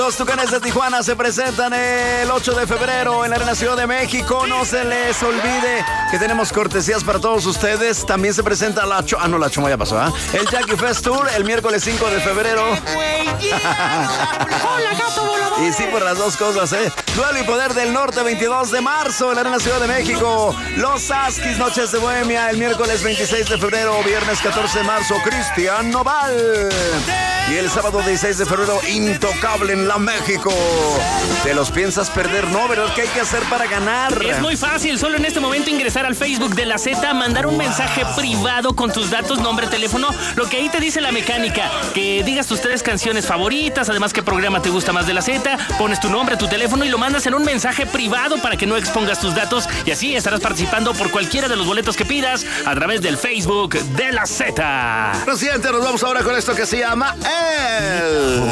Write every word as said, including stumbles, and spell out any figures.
Los Tucanes de Tijuana se presentan el ocho de febrero en la Arena Ciudad de México. No se les olvide que tenemos cortesías para todos ustedes. También se presenta la Choma. Ah, no, la Choma ya pasó, ¿ah? ¿eh? El Jackie Fest Tour el miércoles cinco de febrero. Y sí, por las dos cosas, ¿eh? Duelo y Poder del Norte, veintidós de marzo en la Arena Ciudad de México. Los Askis, Noches de Bohemia, el miércoles veintiséis de febrero. Viernes catorce de marzo, Cristian Nodal. Y el sábado dieciséis de febrero, Intocable en la México. ¿Te los piensas perder? No, ¿verdad? ¿Qué hay que hacer para ganar? Es muy fácil, solo en este momento ingresar al Facebook de La Z, mandar un mensaje privado con tus datos, nombre, teléfono, lo que ahí te dice la mecánica, que digas tus tres canciones favoritas, además qué programa te gusta más de La Z, pones tu nombre, tu teléfono y lo mandas en un mensaje privado para que no expongas tus datos y así estarás participando por cualquiera de los boletos que pidas a través del Facebook de La Z. Presidente, nos vamos ahora con esto que se llama El